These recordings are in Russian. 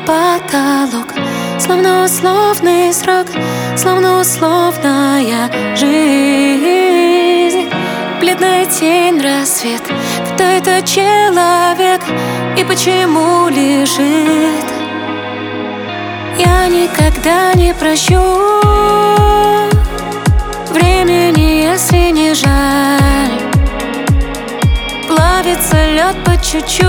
потолок, словно условный срок, словно условная жизнь. Бледная тень, рассвет. Кто этот человек и почему лежит? Я никогда не прощу времени, если не жаль. Плавится лед по чуть-чуть.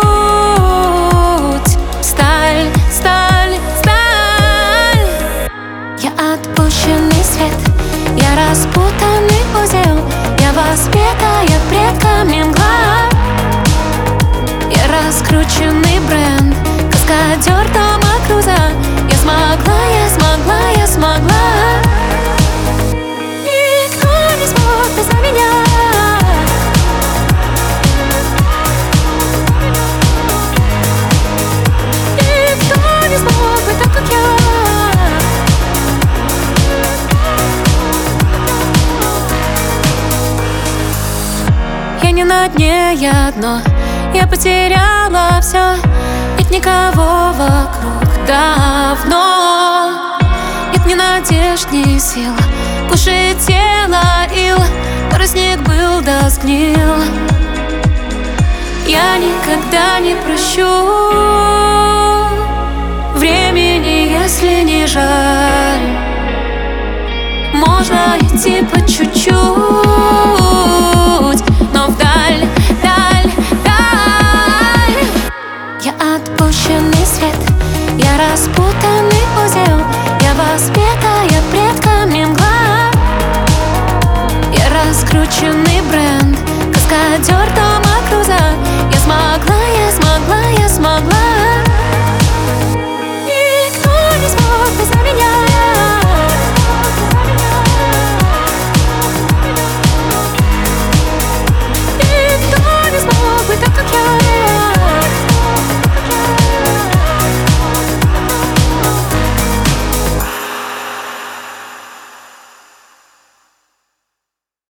Сталь, сталь, сталь. Я отпущенный свет, я распутанный узел, я воспетая предками мгла. Я раскрученный бренд, каскадер Тома Круза. Я смогла, я смогла, я смогла. Никто не смог без меня. Никто не смог быть так, как я. Я не на дне, я дно. Я потеряла все, нет никого вокруг давно. Нет ни надежд, ни сил, кушает тело ил, который снег был да сгнил. Я никогда не прощу времени, если не жаль. Можно идти по чуть-чуть.